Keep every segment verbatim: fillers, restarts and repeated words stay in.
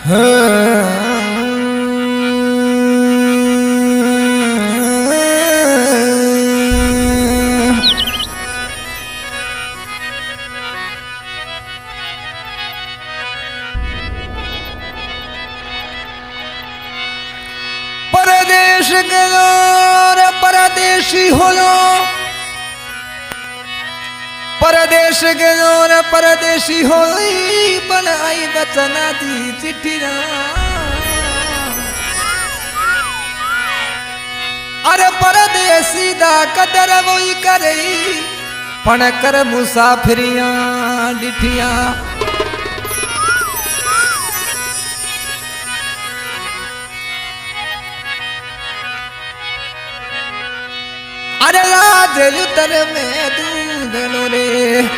परदेश गयो रे परदेशी होलो, परदेश गयो रे परदेशी होई, पण आई बचना दी चिट्ठी ना। अरे परदेसी दा कदर वही करई, पण कर मुसाफिरियां डिठिया। अरे राज उतर में दूधनो रे,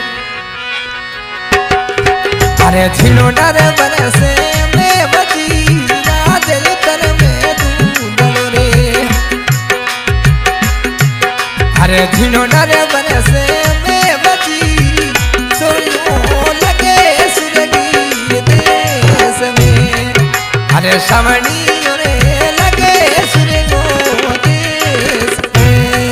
अरे झिनो डर बरसे में बची, राज उतर में दूधनो रे। अरे झिनो डर बरसे में बची, सोनो लगे सुरगी देश में। अरे श्रवणी रे लगे सुरगो देश में।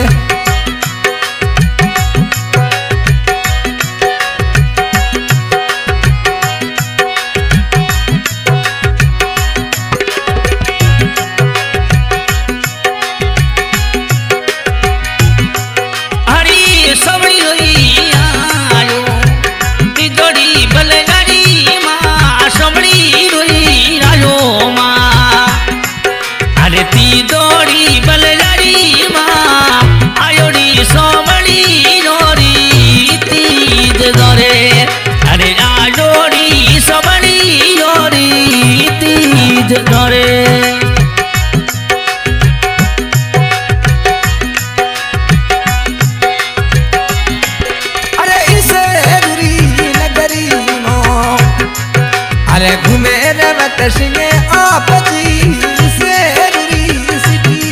अरे घूमे रवत सिंगे आप जी से सिटी,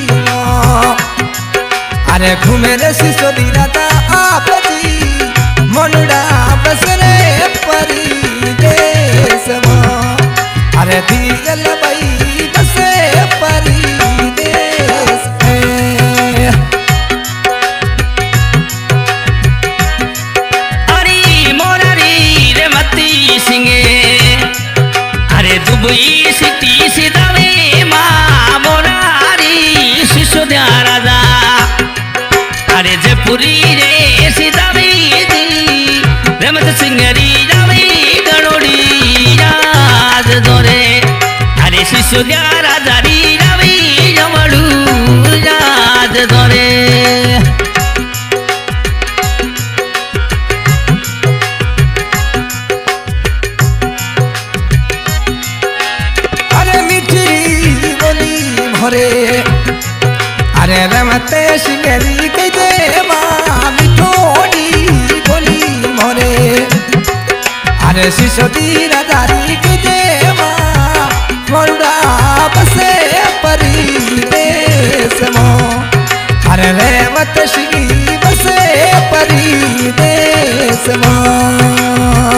अरे घूमे रे सिसोदी राता आप जी, मनुड़ा बसरे परिदेश में। अरे दियल बई बसे परिदेश में। अरे मोरारी रे मती सिंगे, दुबई सिटी से दवे माँ मोरारी सिसोदिया राजा। अरे जयपुरी रे सिदावे दी, रमत सिंगरी जावे गणोड़ी राज दोरे। अरे सिसोदिया राजा री जावे जमड़ू राज दोरे। अरे रमते सिंगरी के देवा मिठोड़ी बोली मोरे। अरे सिसोदी राजारी के देवा, मरुड़ा बसे परिदेश में। अरे रेवत सिंगी बसे परिदेश में।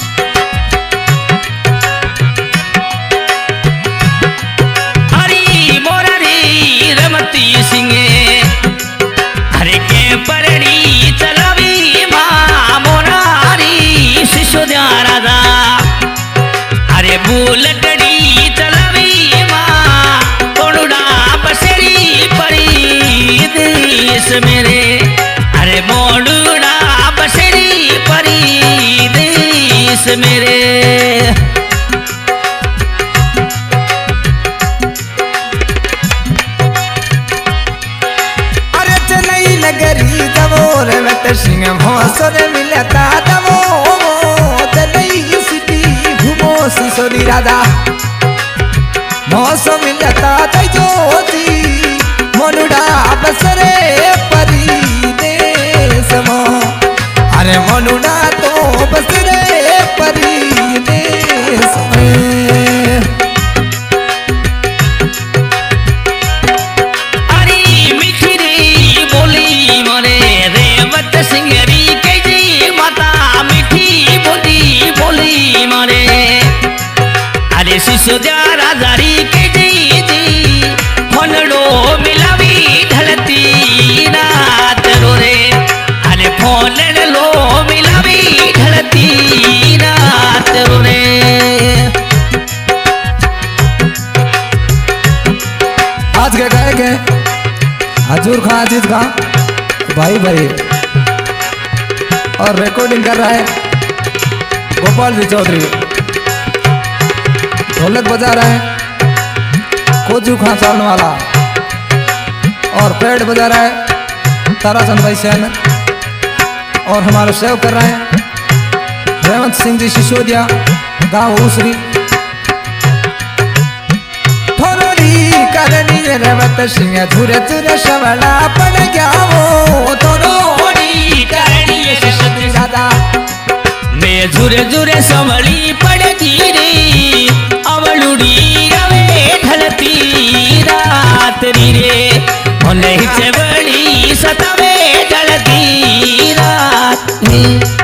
सिंगे हरे के परड़ी चलावी माँ मोरारी सिसोदिया राजा। अरे बुलटड़ी चलावी माँ कोनुड़ा बसेरी परिदेश मेरे। अरे मोनुड़ा बसेरी परिदेश मेरे। नगरी दवोर वत सिंह भोसर मिलता दवो, चलई सिटी घूमो सिसोदी राजा। भोसो मिलता ज्योति, मनुड़ा बसरे परिदेश में। अरे मनुड़ा तो बसरे परिदेश में। सिंगरी के जी माता मीठी बोली बोली मारे। अरे सिसोदिया राजारी के जी जी फोनड़ो मिलावी ढलती रात रो रे अरे फोनड़ो मिलावी ढलती रात रो रे। आज के गाय के हजूर खां अजीत खां भाई भाई और रिकॉर्डिंग कर रहा है गोपाल जी चौधरी, ढोलक बजा रहे हैं कोजू खां चालन वाला और पेड़ बजा रहा है ताराचंद भाई सैन और हमारा सेव कर रहे हैं रेवंत सिंह जी सिसोदिया गांव उसरी। करनी रेवत सिंह धुरे धुरे सवला पड़ गया वो थोड़ी करनी सिसोदिया दादा मैं झुरे झुरे संभली पड़गी रे अवलुड़ी रवे ढलती रात रे होने से बड़ी सतावे ढलती रात।